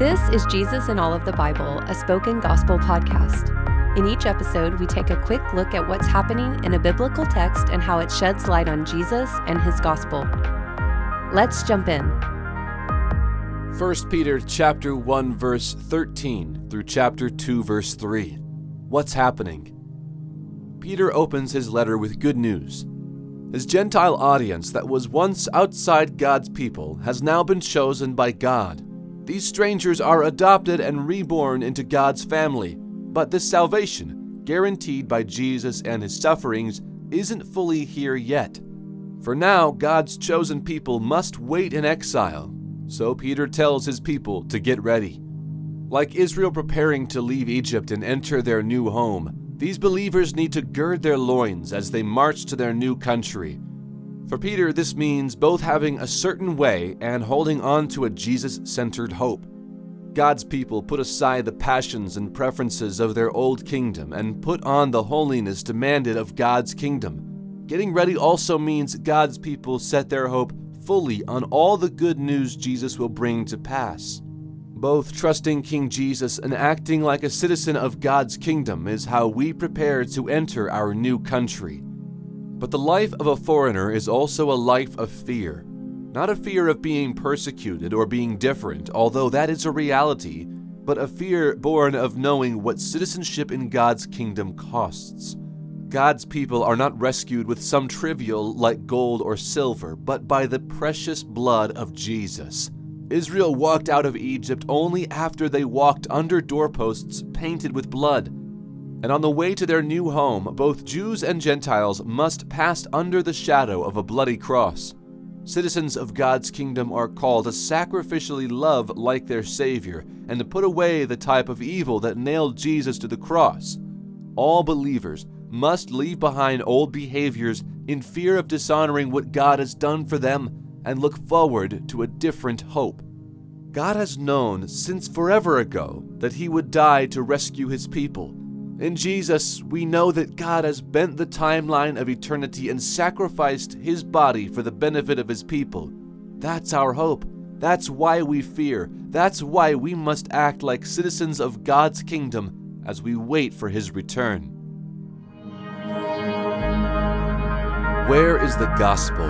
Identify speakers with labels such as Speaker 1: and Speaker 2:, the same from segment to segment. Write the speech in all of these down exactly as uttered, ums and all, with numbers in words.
Speaker 1: This is Jesus in All of the Bible, a spoken gospel podcast. In each episode, we take a quick look at what's happening in a biblical text and how it sheds light on Jesus and his gospel. Let's jump in.
Speaker 2: First Peter chapter one verse thirteen through chapter two verse three. What's happening? Peter opens his letter with good news. His Gentile audience that was once outside God's people has now been chosen by God. These strangers are adopted and reborn into God's family, but this salvation, guaranteed by Jesus and his sufferings, isn't fully here yet. For now, God's chosen people must wait in exile, so Peter tells his people to get ready. Like Israel preparing to leave Egypt and enter their new home, these believers need to gird their loins as they march to their new country. For Peter, this means both having a certain way and holding on to a Jesus-centered hope. God's people put aside the passions and preferences of their old kingdom and put on the holiness demanded of God's kingdom. Getting ready also means God's people set their hope fully on all the good news Jesus will bring to pass. Both trusting King Jesus and acting like a citizen of God's kingdom is how we prepare to enter our new country. But the life of a foreigner is also a life of fear. Not a fear of being persecuted or being different, although that is a reality, but a fear born of knowing what citizenship in God's kingdom costs. God's people are not rescued with some trivial like gold or silver, but by the precious blood of Jesus. Israel walked out of Egypt only after they walked under doorposts painted with blood. And on the way to their new home, both Jews and Gentiles must pass under the shadow of a bloody cross. Citizens of God's kingdom are called to sacrificially love like their Savior and to put away the type of evil that nailed Jesus to the cross. All believers must leave behind old behaviors in fear of dishonoring what God has done for them and look forward to a different hope. God has known since forever ago that he would die to rescue his people. In Jesus, we know that God has bent the timeline of eternity and sacrificed his body for the benefit of his people. That's our hope. That's why we fear. That's why we must act like citizens of God's kingdom as we wait for his return. Where is the gospel?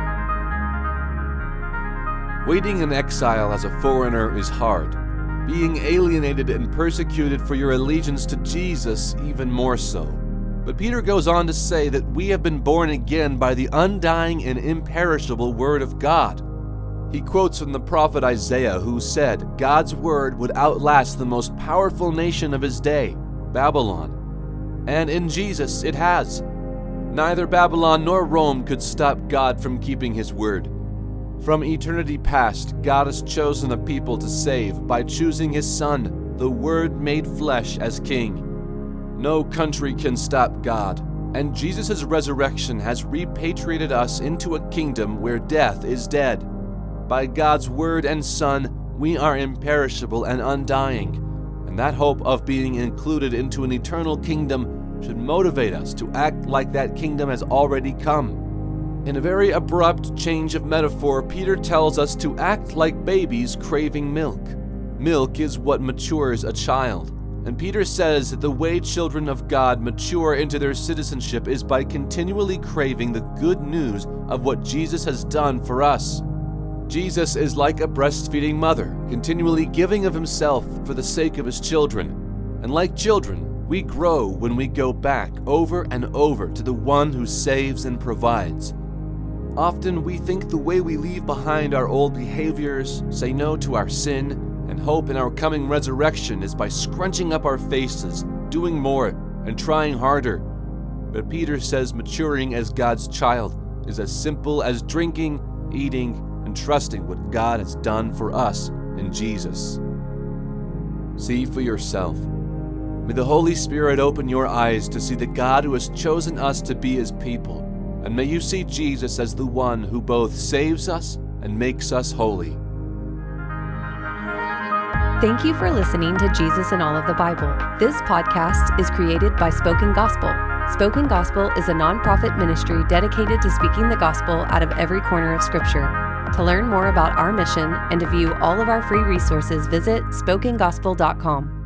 Speaker 2: Waiting in exile as a foreigner is hard. Being alienated and persecuted for your allegiance to Jesus even more so. But Peter goes on to say that we have been born again by the undying and imperishable Word of God. He quotes from the prophet Isaiah, who said God's Word would outlast the most powerful nation of his day, Babylon. And in Jesus it has. Neither Babylon nor Rome could stop God from keeping his word. From eternity past, God has chosen a people to save by choosing his Son, the Word made flesh, as King. No country can stop God, and Jesus' resurrection has repatriated us into a kingdom where death is dead. By God's Word and Son, we are imperishable and undying, and that hope of being included into an eternal kingdom should motivate us to act like that kingdom has already come. In a very abrupt change of metaphor, Peter tells us to act like babies craving milk. Milk is what matures a child, and Peter says that the way children of God mature into their citizenship is by continually craving the good news of what Jesus has done for us. Jesus is like a breastfeeding mother, continually giving of himself for the sake of his children. And like children, we grow when we go back over and over to the one who saves and provides. Often we think the way we leave behind our old behaviors, say no to our sin, and hope in our coming resurrection is by scrunching up our faces, doing more, and trying harder. But Peter says maturing as God's child is as simple as drinking, eating, and trusting what God has done for us in Jesus. See for yourself. May the Holy Spirit open your eyes to see the God who has chosen us to be his people. And may you see Jesus as the one who both saves us and makes us holy.
Speaker 1: Thank you for listening to Jesus in All of the Bible. This podcast is created by Spoken Gospel. Spoken Gospel is a nonprofit ministry dedicated to speaking the gospel out of every corner of Scripture. To learn more about our mission and to view all of our free resources, visit spoken gospel dot com.